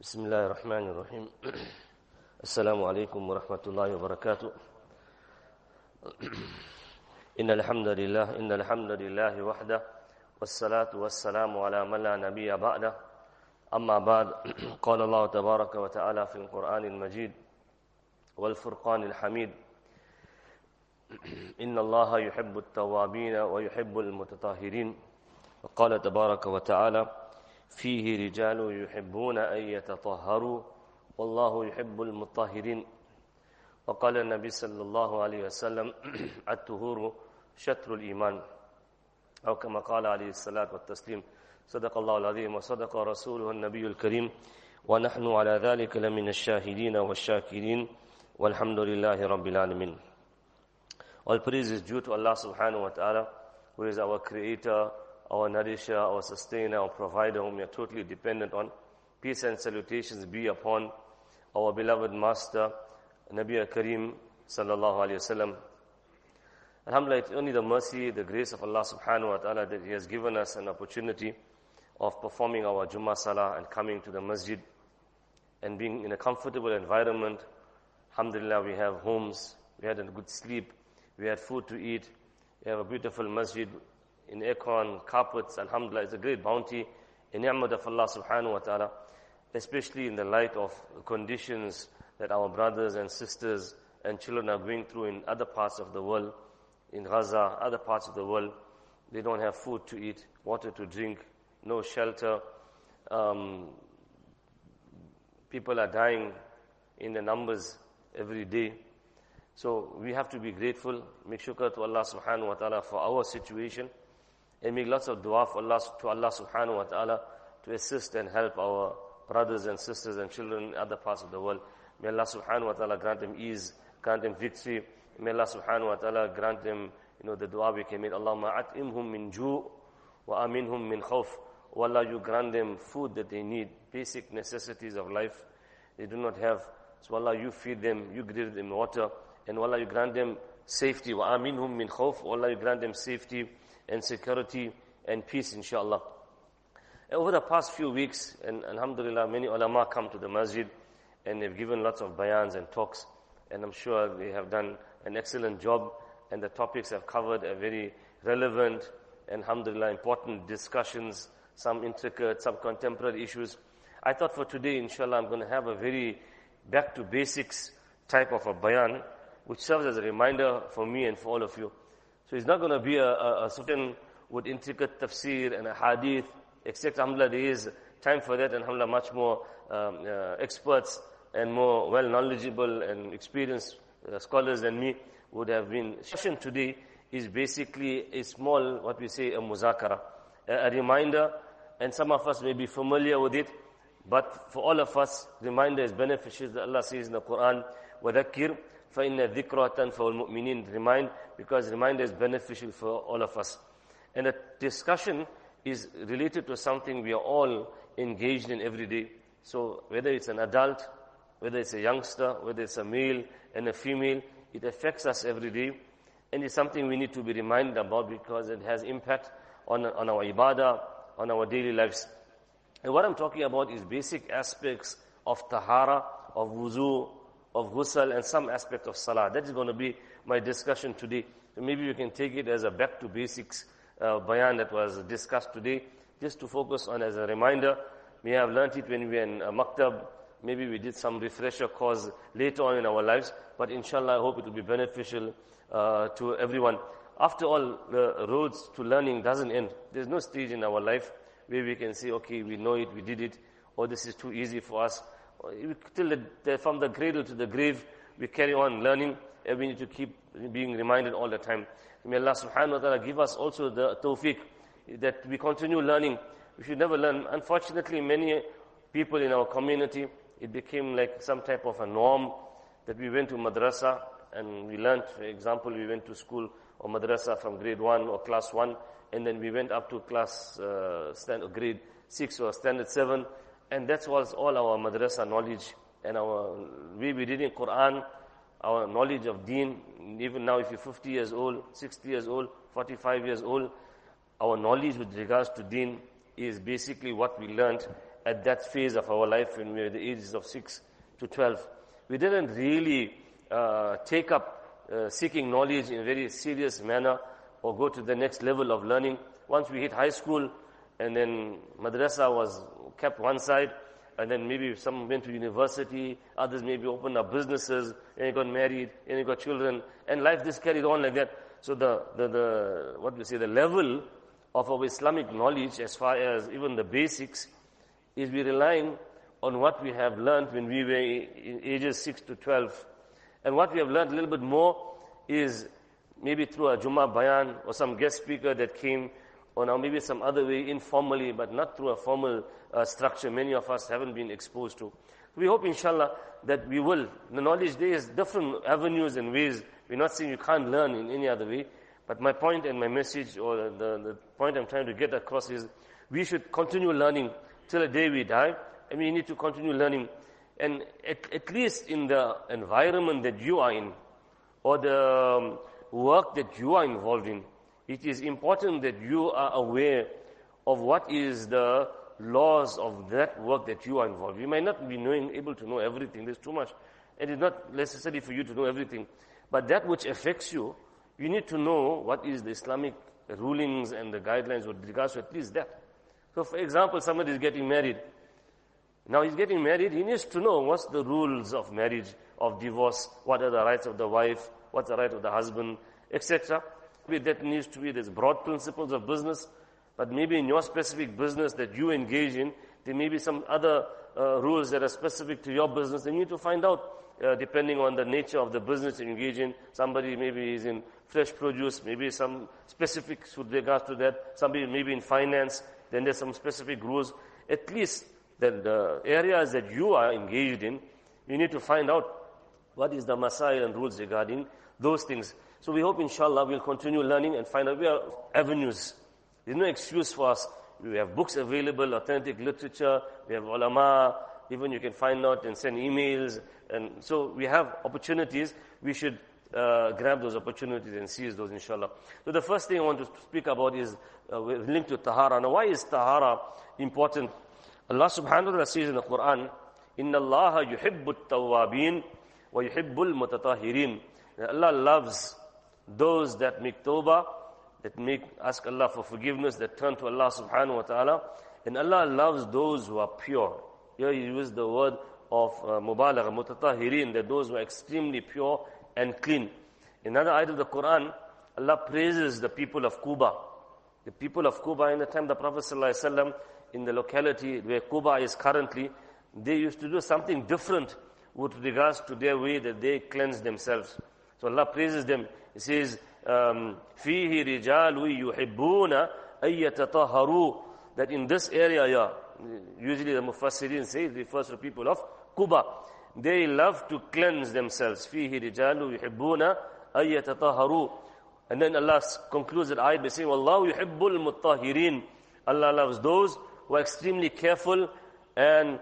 بسم الله الرحمن الرحيم السلام عليكم ورحمة الله وبركاته إن الحمد لله وحده والصلاة والسلام على من لا نبي بعده أما بعد قال الله تبارك وتعالى في القرآن المجيد والفرقان الحميد إن الله يحب التوابين ويحب المتطهرين وقال تبارك وتعالى فيه رجال يحبون أن يتطهروا والله يحب المطهرين وقال النبي صلى الله عليه وسلم الطهور شطر الإيمان أو كما قال عليه الصلاة والتسليم صدق الله العظيم وصدق رسوله النبي الكريم ونحن على ذلك لمن الشاهدين والشاكرين والحمد لله رب العالمين. All praise is due to Allah subhanahu wa ta'ala, who is our creator, our nourisher, our sustainer, our provider, whom we are totally dependent on. Peace and salutations be upon our beloved master, Nabi Kareem sallallahu alayhi wasallam. Alhamdulillah, it's only the mercy, the grace of Allah subhanahu wa ta'ala that He has given us an opportunity of performing our Jummah Salah and coming to the masjid and being in a comfortable environment. Alhamdulillah, we have homes, we had a good sleep, we had food to eat, we have a beautiful masjid in aircon, carpets. Alhamdulillah, it's a great bounty, a ni'mat of Allah subhanahu wa ta'ala, especially in the light of the conditions that our brothers and sisters and children are going through in other parts of the world, in Gaza, other parts of the world. They don't have food to eat, water to drink, no shelter. People are dying in the numbers every day. So we have to be grateful, make shukr to Allah subhanahu wa ta'ala for our situation, and make lots of dua for Allah subhanahu wa ta'ala to assist and help our brothers and sisters and children in other parts of the world. May Allah subhanahu wa ta'ala grant them ease, grant them victory. May Allah subhanahu wa ta'ala grant them, the dua we can make. Allahumma at'imhum min ju' wa aminhum min khawf. O Allah, you grant them food that they need, basic necessities of life they do not have. So Allah, you feed them, you give them water, and Allah, you grant them safety. Wa aminhum min khawf. O Allah, you grant them safety and security and peace, inshallah. Over the past few weeks, and alhamdulillah, many ulama come to the masjid and they've given lots of bayans and talks, and I'm sure they have done an excellent job, and the topics have covered a very relevant and alhamdulillah important discussions, some intricate, some contemporary issues. I thought for today, inshallah, I'm going to have a very back to basics type of a bayan, which serves as a reminder for me and for all of you. So it's not going to be a certain with intricate tafsir and a hadith, except alhamdulillah there is time for that, and alhamdulillah much more experts and more well knowledgeable and experienced scholars than me would have been. Session today is basically a small, what we say, a muzakara, a reminder, and some of us may be familiar with it, but for all of us, reminder is beneficial. Allah says in the Quran, وَذَكِّرْ فَإِنَّ الذِّكْرَ تَنْفَعُ الْمُؤْمِنِينَ. Remind, because reminder is beneficial for all of us. And the discussion is related to something we are all engaged in every day. So whether it's an adult, whether it's a youngster, whether it's a male and a female, it affects us every day. And it's something we need to be reminded about because it has impact on our ibadah, on our daily lives. And what I'm talking about is basic aspects of tahara, of wuzu, of ghusl, and some aspect of salah. That is going to be my discussion today. So maybe you can take it as a back to basics bayan that was discussed today, just to focus on as a reminder. We have learnt it when we were in maktab. Maybe we did some refresher course later on in our lives, but inshallah I hope it will be beneficial to everyone. After all, the roads to learning doesn't end. There's no stage in our life where we can say, okay, we know it, we did it, or this is too easy for us. From the cradle to the grave, we carry on learning, and we need to keep being reminded all the time. May Allah subhanahu wa ta'ala give us also the tawfiq that we continue learning. We should never learn. Unfortunately, many people in our community, it became like some type of a norm that we went to madrasa and we learned. For example, we went to school or madrasa from grade 1 or class 1, and then we went up to grade 6 or standard 7, and that was all our madrasa knowledge and our way we reading Quran, our knowledge of deen. Even now, if you're 50 years old, 60 years old, 45 years old, our knowledge with regards to deen is basically what we learned at that phase of our life when we were the ages of 6 to 12. We didn't really take up seeking knowledge in a very serious manner or go to the next level of learning. Once we hit high school, and then madrasa was kept one side, and then maybe some went to university, others maybe opened up businesses, and they got married, and they got children, and life just carried on like that. So the level of our Islamic knowledge, as far as even the basics, is we relying on what we have learned when we were in ages 6 to 12. And what we have learned a little bit more is maybe through a Jummah bayan or some guest speaker that came, or now maybe some other way, informally, but not through a formal structure many of us haven't been exposed to. We hope, inshallah, that we will. The knowledge there is different avenues and ways. We're not saying you can't learn in any other way. But my point and my message, or the point I'm trying to get across, is we should continue learning till the day we die. And we need to continue learning. And at least in the environment that you are in, or the work that you are involved in, it is important that you are aware of what is the laws of that work that you are involved in. You might not be able to know everything. There's too much. And it's not necessary for you to know everything. But that which affects you, you need to know what is the Islamic rulings and the guidelines with regards to at least that. So, for example, somebody is getting married. Now he's getting married, he needs to know what's the rules of marriage, of divorce, what are the rights of the wife, what's the right of the husband, etc. That needs to be, there's broad principles of business, but maybe in your specific business that you engage in, there may be some other rules that are specific to your business, and you need to find out, depending on the nature of the business you engage in. Somebody maybe is in fresh produce, maybe some specifics with regards to that, somebody maybe in finance, then there's some specific rules. At least the areas that you are engaged in, you need to find out what is the masail and rules regarding those things. So we hope, inshallah, we'll continue learning and find out. We are avenues. There's no excuse for us. We have books available, authentic literature, we have ulama, even you can find out and send emails. And so we have opportunities. We should grab those opportunities and seize those, inshallah. So the first thing I want to speak about is linked to tahara. Now, why is tahara important? Allah subhanahu wa ta'ala says in the Quran, إِنَّ اللَّهَ يُحِبُّ التَّوَّابِينَ وَيُحِبُّ الْمُتَطَهِّرِينَ. Allah loves those that make tawbah, that ask Allah for forgiveness, that turn to Allah subhanahu wa ta'ala. And Allah loves those who are pure. Here He used the word of mubalagha, mutatahirin, that those who are extremely pure and clean. In another ayat of the Quran, Allah praises the people of Quba. The people of Quba, in the time of the Prophet ﷺ, in the locality where Quba is currently, they used to do something different with regards to their way that they cleanse themselves. So Allah praises them. He says, فِيهِ رِجَالُ يُحِبُّونَ أَن يَتَطَهَّرُوا. That in this area, usually the Mufassirin say, it refers to people of Quba. They love to cleanse themselves. فِيهِ رِجَالُ يُحِبُّونَ أَن يَتَطَهَّرُوا. And then Allah concludes that ayat by saying, وَاللَّهُ يُحِبُّ الْمُطَّهِرِينَ. Allah loves those who are extremely careful and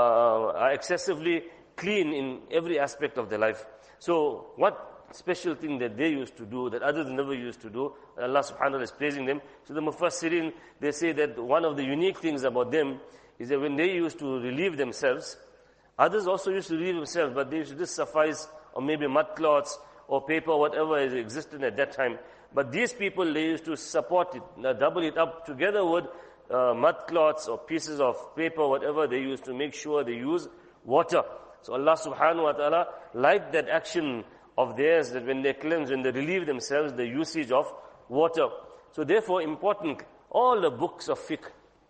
are excessively clean in every aspect of their life. So what special thing that they used to do that others never used to do, Allah subhanahu wa ta'ala is praising them. So the Mufassirin, they say that one of the unique things about them is that when they used to relieve themselves, others also used to relieve themselves, but they used to just suffice on maybe mud cloths or paper, whatever existed at that time. But these people, they used to support it, double it up together with mud cloths or pieces of paper, whatever they used to make sure they use water. So Allah subhanahu wa ta'ala liked that action of theirs, that when they cleanse, when they relieve themselves, the usage of water. So therefore, important, all the books of fiqh,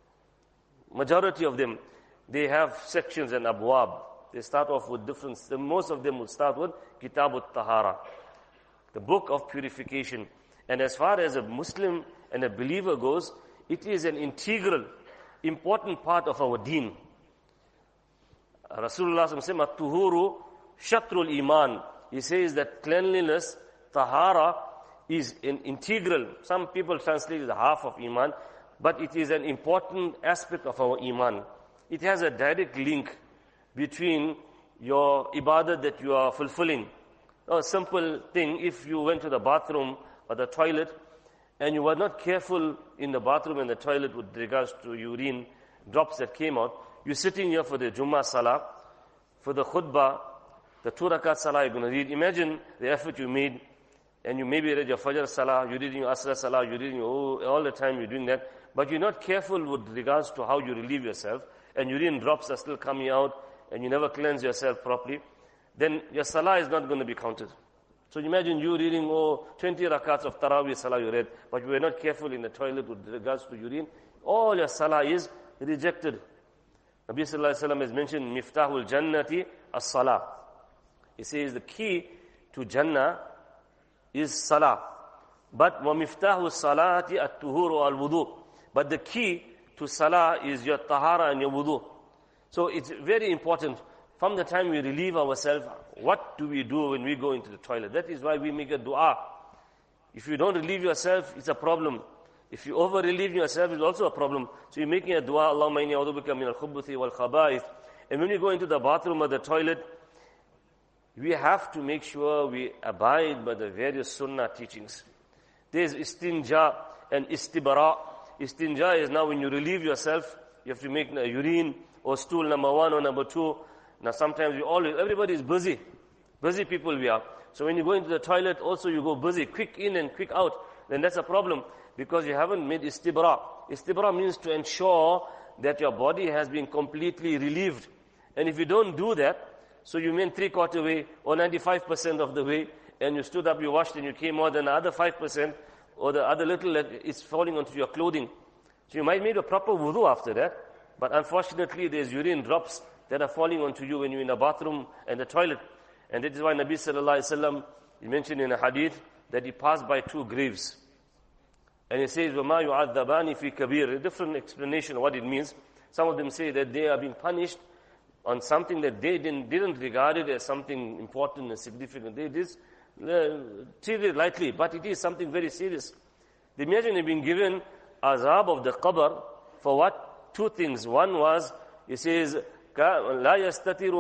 majority of them, they have sections and abwab. They start off with different, most of them would start with Kitab al-Tahara, the book of purification. And as far as a Muslim and a believer goes, it is an integral, important part of our deen. Rasulullah said, "At-tuhuru shatrul iman." He says that cleanliness, tahara, is an integral. Some people translate it as half of iman, but it is an important aspect of our iman. It has a direct link between your ibadah that you are fulfilling. A simple thing, if you went to the bathroom or the toilet, and you were not careful in the bathroom and the toilet with regards to urine drops that came out, you're sitting here for the Jummah Salah, for the khutbah, the 2 rakat Salah you're going to read. Imagine the effort you made, and you maybe read your Fajr Salah, you're reading your Asr Salah, you're reading all the time you're doing that, but you're not careful with regards to how you relieve yourself, and urine drops are still coming out, and you never cleanse yourself properly, then your Salah is not going to be counted. So imagine you reading 20 rakats of Taraweeh Salah you read, but you were not careful in the toilet with regards to urine. All your Salah is rejected. Nabi Sallallahu Alaihi Wasallam has mentioned, Miftahul Jannati as-Salah. He says the key to Jannah is Salah. But وَمِفْتَاهُ الصَّلَاةِ الطُّهُورُ وَالْوُضُوء. But the key to Salah is your tahara and your wudu. So it's very important. From the time we relieve ourselves, what do we do when we go into the toilet? That is why we make a dua. If you don't relieve yourself, it's a problem. If you over-relieve yourself, it's also a problem. So you're making a dua, Allahumma inni a'udhu bika min al-khubuthi wal-khaba'ith. And when you go into the bathroom or the toilet, we have to make sure we abide by the various sunnah teachings. There's istinja and istibara. Istinja is now when you relieve yourself, you have to make a urine or stool number 1 or number 2. Now sometimes everybody is busy. Busy people we are. So when you go into the toilet, also you go busy, quick in and quick out. Then that's a problem because you haven't made istibra. Istibra means to ensure that your body has been completely relieved. And if you don't do that, so you went 3/4 way or 95% of the way, and you stood up, you washed, and you came more than the other 5%, or the other little that is falling onto your clothing. So you might make a proper wudu after that, but unfortunately there's urine drops that are falling onto you when you're in the bathroom and the toilet. And that is why Nabi Sallallahu Alaihi Wasallam, he mentioned in a hadith that he passed by 2 graves. And he says, وَمَا يُعَذَّبَانِ فِي كَبِيرٍ. A different explanation of what it means. Some of them say that they are being punished on something that they didn't regard it as something important and significant. They just treat it lightly, but it is something very serious. They imagine they've been given azab of the qabr for what? 2 things. One was, he says, لَا يَسْتَنزِهُ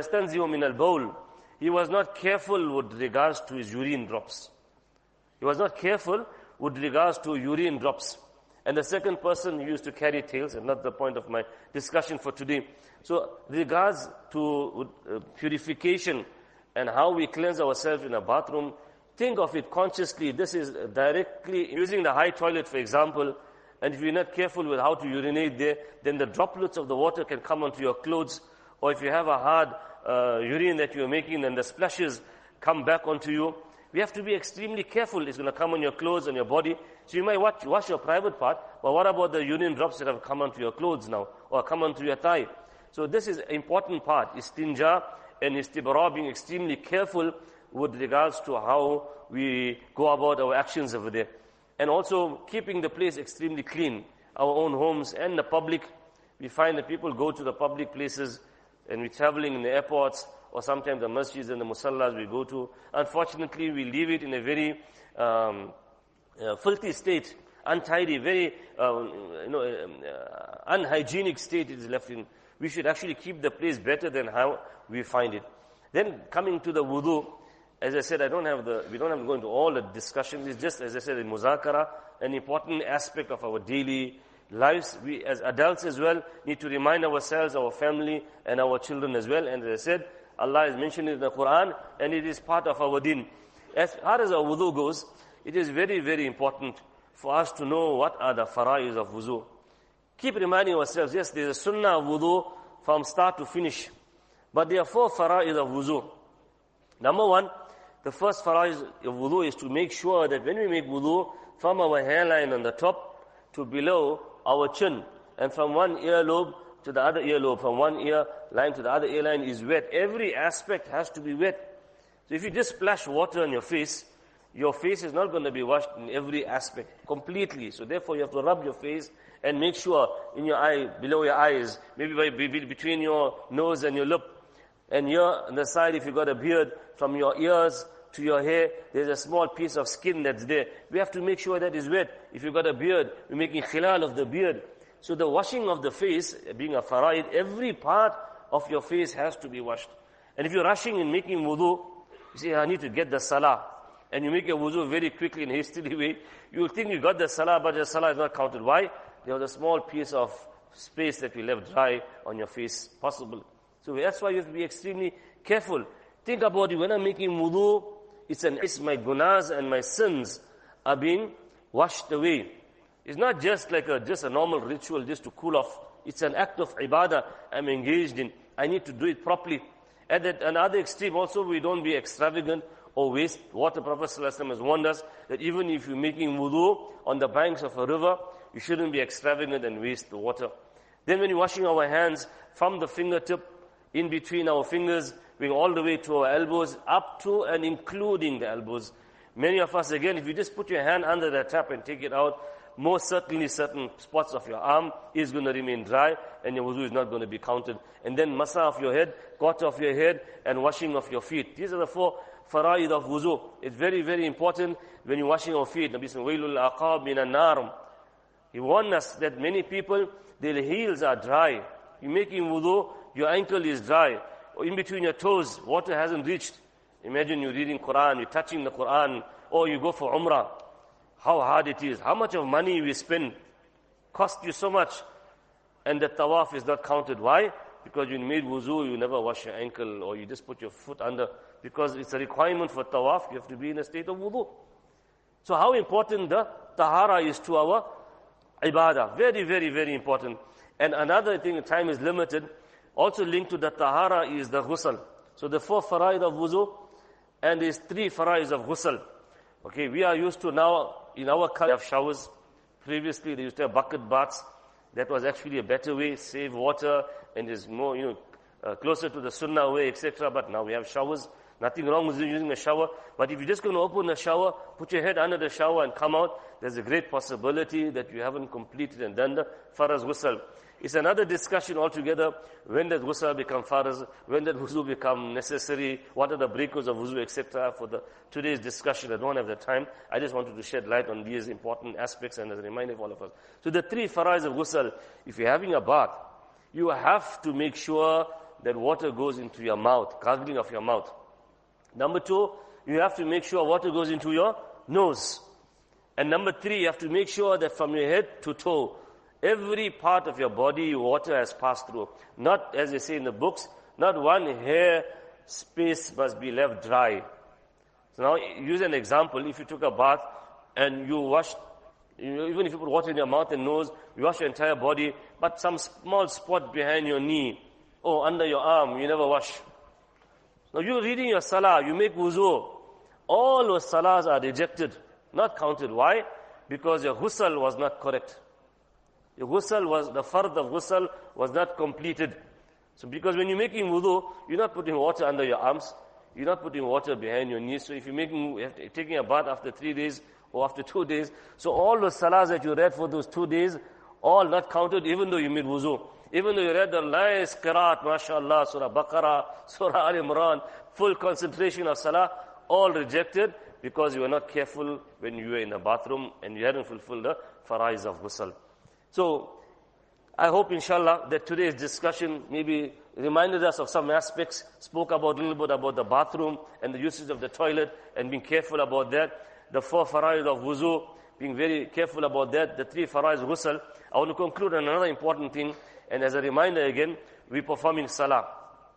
مِنَ الْبَوْلِ. He was not careful with regards to his urine drops. He was not careful with regards to urine drops. And the second person used to carry tails, and not the point of my discussion for today. So, regards to purification and how we cleanse ourselves in a bathroom, think of it consciously. This is directly using the high toilet, for example, and if you're not careful with how to urinate there, then the droplets of the water can come onto your clothes, or if you have a hard urine that you're making, then the splashes come back onto you. We have to be extremely careful. It's going to come on your clothes and your body. So you might wash your private part, but what about the urine drops that have come onto your clothes now, or come onto your thigh? So this is an important part, istinja and istibara, being extremely careful with regards to how we go about our actions over there. And also keeping the place extremely clean, our own homes and the public. We find that people go to the public places, and we're traveling in the airports, or sometimes the masjids and the musallas we go to. Unfortunately, we leave it in a very filthy state, untidy, very unhygienic state it is left in. We should actually keep the place better than how we find it. Then coming to the wudu, as I said, we don't have to go into all the discussion. It's just, as I said, in muzakara, an important aspect of our daily lives. We as adults as well need to remind ourselves, our family and our children as well. And as I said, Allah has mentioned it in the Quran, and it is part of our deen. As far as our wudu goes, it is very, very important for us to know what are the fara'is of wudu. Keep reminding ourselves, yes, there is a sunnah of wudu from start to finish. But there are 4 fara'is of wudu. Number 1, the first fara'is of wudu is to make sure that when we make wudu, from our hairline on the top to below our chin, and from one earlobe to the other earlobe, from one ear line to the other ear line is wet. Every aspect has to be wet. So if you just splash water on your face is not going to be washed in every aspect completely. So therefore you have to rub your face and make sure in your eye, below your eyes, maybe between your nose and your lip. And here on the side, if you got a beard, from your ears to your hair, there's a small piece of skin that's there. We have to make sure that is wet. If you got a beard, we're making khilal of the beard. So the washing of the face, being a fara'id, every part of your face has to be washed. And if you're rushing in making wudu, you say, I need to get the salah. And you make a wudu very quickly and hastily way, you will think you got the salah, but the salah is not counted. Why? There was a small piece of space that we left dry on your face possible. So that's why you have to be extremely careful. Think about it, when I'm making wudu, it's my gunas and my sins are being washed away. It's not just like just a normal ritual just to cool off. It's an act of ibadah I'm engaged in. I need to do it properly. At another extreme also, we don't be extravagant or waste water. Prophet ﷺ has warned us that even if you're making wudu on the banks of a river, you shouldn't be extravagant and waste the water. Then when you're washing our hands from the fingertip, in between our fingers, going all the way to our elbows, up to and including the elbows. Many of us, again, if you just put your hand under the tap and take it out, most certainly certain spots of your arm is going to remain dry and your wudu is not going to be counted. And then masa of your head, quarter of your head, and washing of your feet. These are the 4 faraid of wudu. It's very, very important when you're washing our feet. Nabi said, وَيْلُ الْأَقَابِ مِنَ النَّارِ. He warned us that many people, their heels are dry. You're making wudu, your ankle is dry. Or in between your toes, water hasn't reached. Imagine you're reading Quran, you're touching the Quran, or you go for Umrah. How hard it is. How much of money we spend. Cost you so much. And the tawaf is not counted. Why? Because you made wuzu, you never wash your ankle, or you just put your foot under. Because it's a requirement for tawaf, you have to be in a state of wudu. So how important the tahara is to our ibadah. Very, very, very important. And another thing, time is limited. Also linked to the tahara is the ghusl. So the 4 faraid of wuzu, and there's 3 faraid of ghusl. Okay, we are used to now, in our culture, have showers. Previously, they used to have bucket baths. That was actually a better way, save water, and is more, closer to the sunnah way, etc. But now we have showers. Nothing wrong with using a shower. But if you're just going to open a shower, put your head under the shower and come out, there's a great possibility that you haven't completed and done the farz ghusl. It's another discussion altogether. When does ghusl become farz? When does wuzu become necessary? What are the breakers of wuzu, etc. For today's discussion, I don't have the time. I just wanted to shed light on these important aspects and as a reminder for all of us. So the 3 faraiz of ghusl, if you're having a bath, you have to make sure that water goes into your mouth, gargling of your mouth. Number 2, you have to make sure water goes into your nose. And number 3, you have to make sure that from your head to toe, every part of your body, water has passed through. Not, as they say in the books, not one hair space must be left dry. So now, use an example. If you took a bath and you washed, even if you put water in your mouth and nose, you wash your entire body, but some small spot behind your knee or under your arm, you never wash. Now you're reading your salah, you make wuzu. All those salahs are rejected, not counted. Why? Because your ghusl was not correct. Your ghusl was, the fard of ghusl was not completed. So because when you're making wudu, you're not putting water under your arms, you're not putting water behind your knees. So if you're taking a bath after 3 days or after 2 days, so all the salahs that you read for those 2 days, all not counted even though you made wuzu. Even though you read the nice qiraat, mashallah, Surah Baqarah, Surah Al Imran, full concentration of salah, all rejected because you were not careful when you were in the bathroom and you hadn't fulfilled the faraiz of ghusl. So, I hope inshallah that today's discussion maybe reminded us of some aspects, spoke about a little bit about the bathroom and the usage of the toilet and being careful about that. The 4 faraiz of wuzu, being very careful about that. The 3 faraiz ghusl. I want to conclude on another important thing. And as a reminder again, we're performing salah.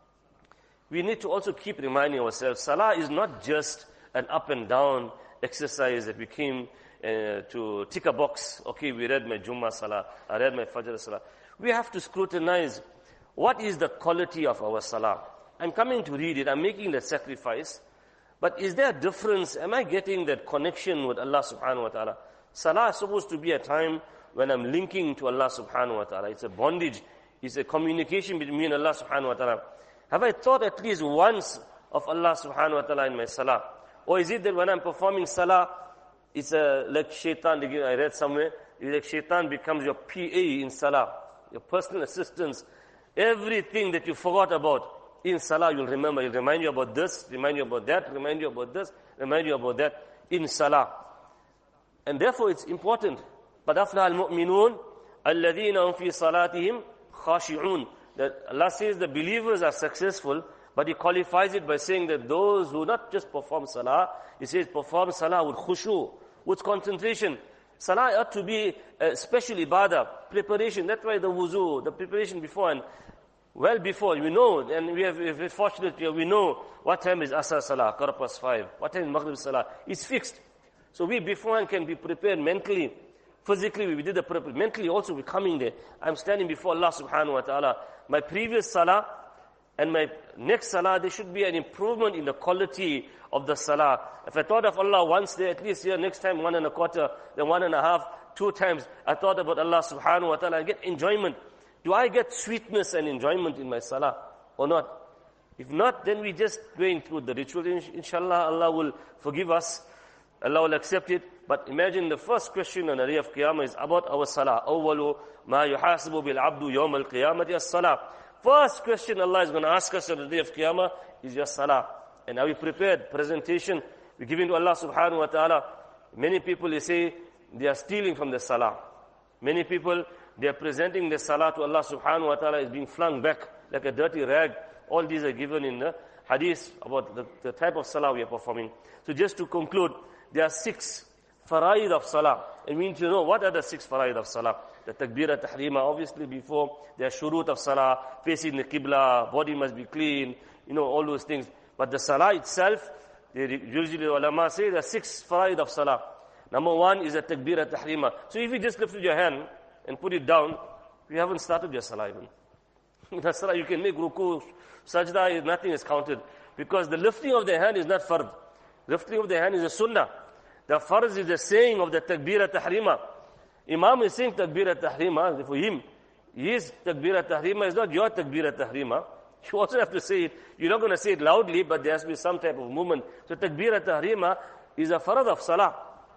We need to also keep reminding ourselves, salah is not just an up and down exercise that we came to tick a box. Okay, we read my Jummah salah, I read my Fajr salah. We have to scrutinize what is the quality of our salah. I'm coming to read it, I'm making the sacrifice, but is there a difference? Am I getting that connection with Allah subhanahu wa ta'ala? Salah is supposed to be a time when I'm linking to Allah subhanahu wa ta'ala. It's a bondage. It's a communication between me and Allah subhanahu wa ta'ala. Have I thought at least once of Allah subhanahu wa ta'ala in my salah? Or is it that when I'm performing salah, it's like shaitan, I read somewhere, it's like shaitan becomes your PA in salah, your personal assistance. Everything that you forgot about in salah, you'll remember. It'll remind you about this, remind you about that, remind you about this, remind you about that in salah. And therefore it's important. قَدْ أَفْلَحَ الْمُؤْمِنُونَ الَّذِينَ هُمْ فِي صَلَاتِهِمْ خَاشِعُونَ. That Allah says the believers are successful, but He qualifies it by saying that those who not just perform salah, He says perform salah with khushu, with concentration. Salah ought to be a special ibadah, preparation. That's why the wuzu, the preparation before and well before, we know, and we're fortunate here, we know what time is Asr Salah, 5:15, what time is Maghrib Salah. It's fixed. So we beforehand can be prepared mentally, physically, we did the preparation. Mentally also, we're coming there. I'm standing before Allah subhanahu wa ta'ala. My previous Salah and my next Salah, there should be an improvement in the quality of the Salah. If I thought of Allah once there, at least here, next time 1.25, then 1.5, 2 times, I thought about Allah subhanahu wa ta'ala and get enjoyment. Do I get sweetness and enjoyment in my Salah or not? If not, then we just going through the ritual. Inshallah, Allah will forgive us. Allah will accept it. But imagine the first question on the day of Qiyamah is about our Salah. أَوَّلُ مَا يُحَاسِبُ بِالْعَبْدُ يَوْمَ الْقِيَامَةِ الصَّلَاةِ. First question Allah is going to ask us on the day of Qiyamah is your Salah. And are we prepared? Presentation. We're giving to Allah subhanahu wa ta'ala. Many people, they say, they are stealing from the Salah. Many people, they are presenting the Salah to Allah subhanahu wa ta'ala is being flung back like a dirty rag. All these are given in the hadith about the type of Salah we are performing. So just to conclude, there are 6 faraid of Salah. And we need to know what are the 6 faraid of Salah. The takbira tahrima, obviously before, there are shurut of Salah, facing the qibla, body must be clean, all those things. But the Salah itself, usually ulama say there are 6 faraid of Salah. Number 1 is a takbira tahrima. So if you just lifted your hand and put it down, you haven't started your Salah even. The Salah, you can make ruku, sajda, nothing is counted. Because the lifting of the hand is not fard. Lifting of the hand is a sunnah. The farz is the saying of the takbira tahrima. Imam is saying takbira tahrima. For him, his takbira tahrima is not your takbira tahrima. You also have to say it. You're not going to say it loudly, but there has to be some type of movement. So takbira tahrima is a farad of salah.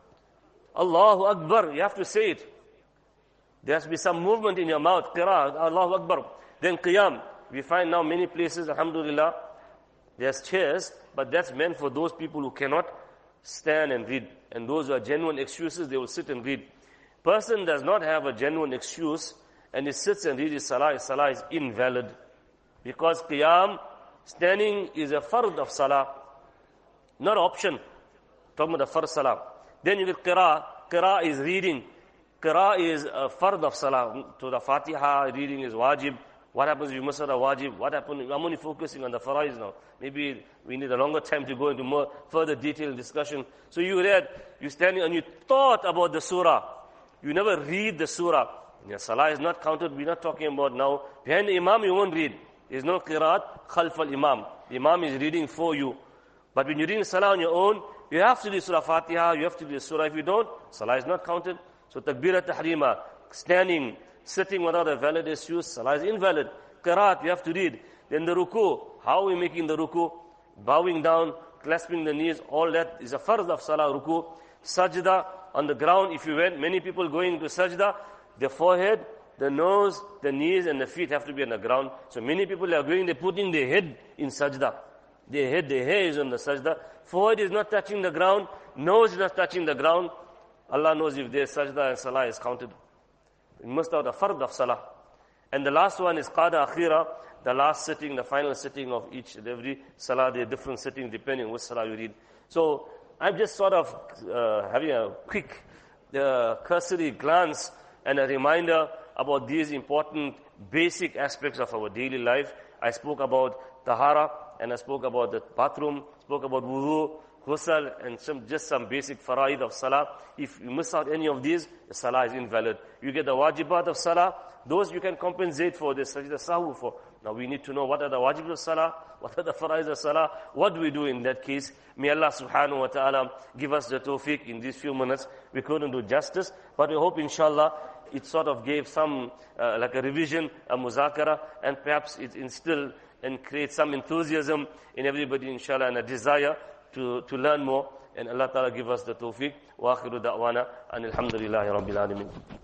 Allahu Akbar, you have to say it. There has to be some movement in your mouth. Qira'ah, Allahu Akbar. Then qiyam. We find now many places, alhamdulillah, there's chairs, but that's meant for those people who cannot stand and read. And those who are genuine excuses, they will sit and read. Person does not have a genuine excuse and he sits and reads his salah is invalid. Because qiyam, standing, is a fard of salah, not an option. Talking about the fard salah. Then you get qira'ah. Qira'ah is reading. Qira'ah is a fard of salah. To the Fatiha, reading is wajib. What happens if you miss out a wajib? What happens? I'm only focusing on the faraiz now. Maybe we need a longer time to go into more further detailed discussion. So you read, you standing and you thought about the surah. You never read the surah. Your salah is not counted. We're not talking about now. Behind the imam, you won't read. There's no qiraat khalf al-imam. The imam is reading for you. But when you're reading salah on your own, you have to do surah Fatiha, you have to do surah. If you don't, salah is not counted. So takbira tahrima, standing, sitting without a valid excuse, salah is invalid. Qiraat, you have to read. Then the ruku, how are we making the ruku? Bowing down, clasping the knees, all that is a farz of salah, ruku. Sajda, on the ground, if you went, many people going to sajda, the forehead, the nose, the knees and the feet have to be on the ground. So many people are going, they're putting their head in sajda. Their head, their hair is on the sajda. Forehead is not touching the ground, nose is not touching the ground. Allah knows if their sajda and salah is counted. You must have the fard of salah. And the last one is qada akhira, the last sitting, the final sitting of each and every salah. There are different sittings depending on which salah you read. So I'm just sort of having a quick cursory glance and a reminder about these important basic aspects of our daily life. I spoke about tahara and I spoke about the bathroom, spoke about wudu, ghusl, and just some basic faraid of salah. If you miss out any of these, the salah is invalid. You get the wajibat of salah, those you can compensate for, the sajda sahwu for. Now we need to know what are the wajibs of salah, what are the faraid of salah, what do we do in that case. May Allah subhanahu wa ta'ala give us the tawfiq in these few minutes. We couldn't do justice, but we hope inshallah it sort of gave some, like a revision, a muzakara, and perhaps it instilled and create some enthusiasm in everybody inshallah and a desire to learn more. And Allah ta'ala give us the tawfiq. Wa akhiru da'wana and alhamdulillahi rabbil alamin.